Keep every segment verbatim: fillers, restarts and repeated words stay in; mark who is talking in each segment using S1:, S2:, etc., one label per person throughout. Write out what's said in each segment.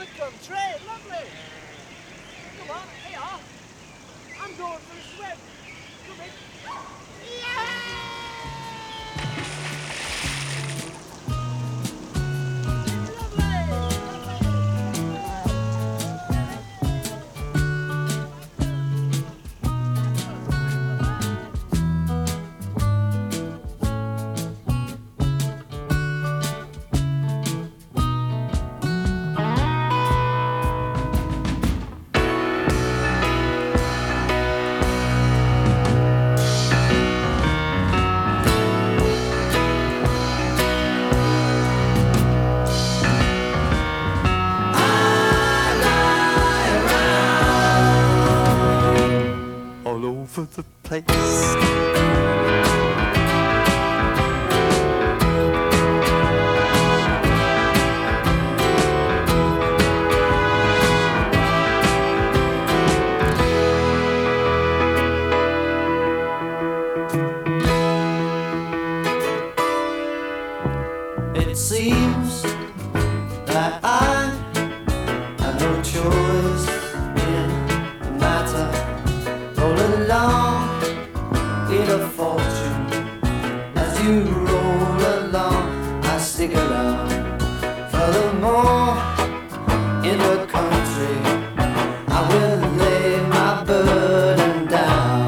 S1: the country. Lovely. Come on, here you are. I'm going for a swim. Come in.
S2: All over the place.
S3: It seems that I have no choice in the matter. Roll along in a fortune. As you roll along, I stick around. Furthermore, in the country, I will lay my burden down.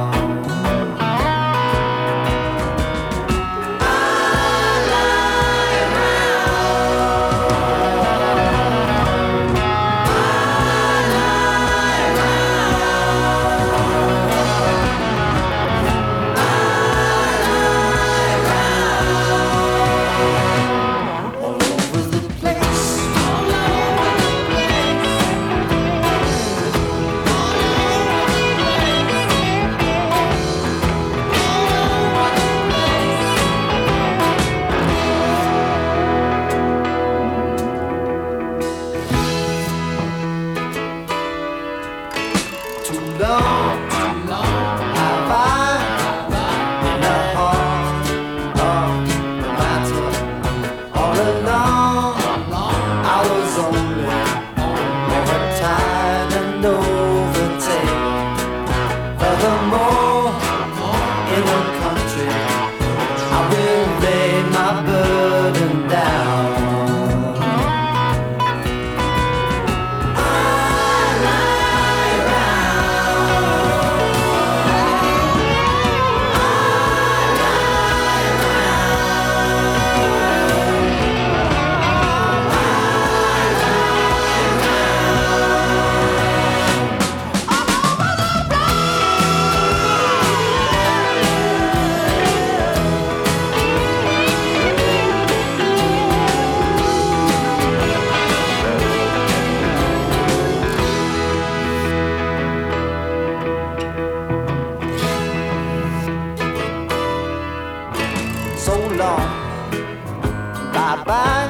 S3: Too long, too long have I been the heart of the matter. All along, I was only overtired and overtaken. Furthermore, in the country, I will lay my burden down. So long, bye bye.